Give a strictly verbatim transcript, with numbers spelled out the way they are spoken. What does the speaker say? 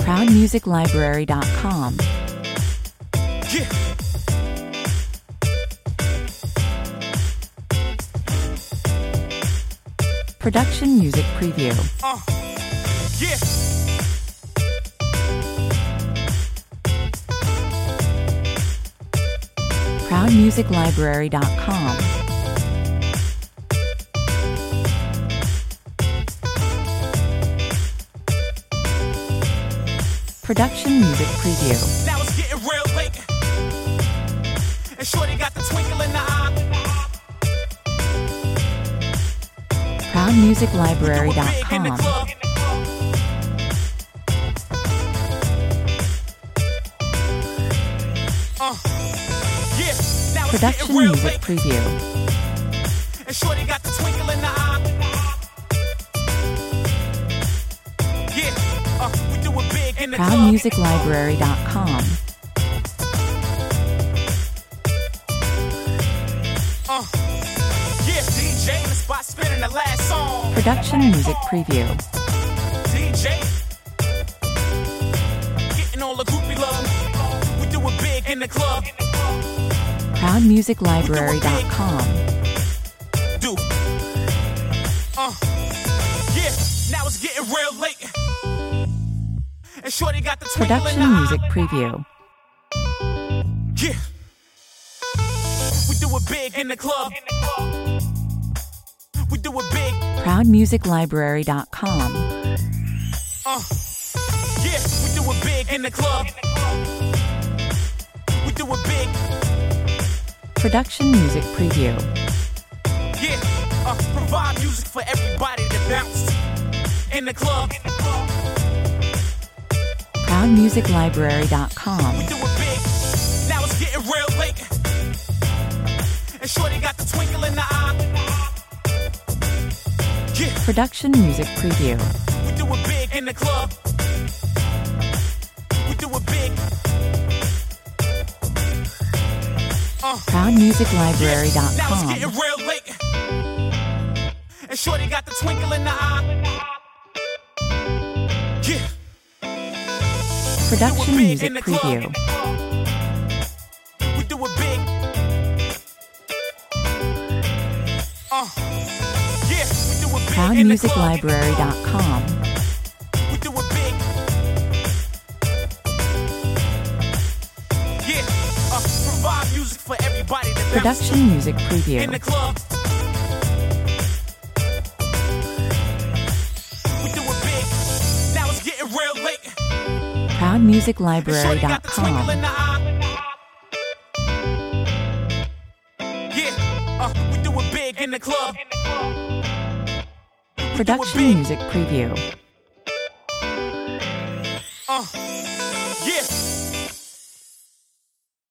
proud music library dot com. Yeah. Production Music Preview. Uh, yeah. proud music library dot com. Production Music Preview. Now it's getting real late. And shorty got the twinkle in the eye. proud music library dot com. Uh, yeah. Now it's Production getting real Music late. Preview. And shorty got the twinkle in the eye. Yeah. Uh, we do it big in the proud club. music library dot com. Uh, yeah. D J in the spot spinning the last song. Production Music Preview. D J. Getting all the groupie love. We do it big in the club. proud music library dot com. Do. Uh, yeah. Now it's getting real late. And shorty got the twinkle in Production the eye. Music Preview. Yeah. We do it big in the club. We do it big. proud music library dot com. Uh. Yeah. We do it big in the club. We do it big. Production Music Preview. Yeah. Uh. Provide music for everybody to bounce in the club. proud music library dot com. We do it big. Now it's getting real late. And shorty got the twinkle in the eye. Yeah. Production Music Preview. We do it big in the club. We do it big. Uh, proud music library dot now it's com. getting real late. And shorty got the twinkle in the eye. Yeah. Production We do it big Music in the club. Preview. We do it big. Uh, yeah. We do it big proud in the music club. library dot com. We do it big. Yeah. Uh, provide music for everybody to bounce Production Music in the Preview. club. We do it big. Now it's getting real late. proud music And library shorty dot got the twinkle in com. the eye. Yeah. Uh, we do it big in the club. We do it Production big. Music Preview.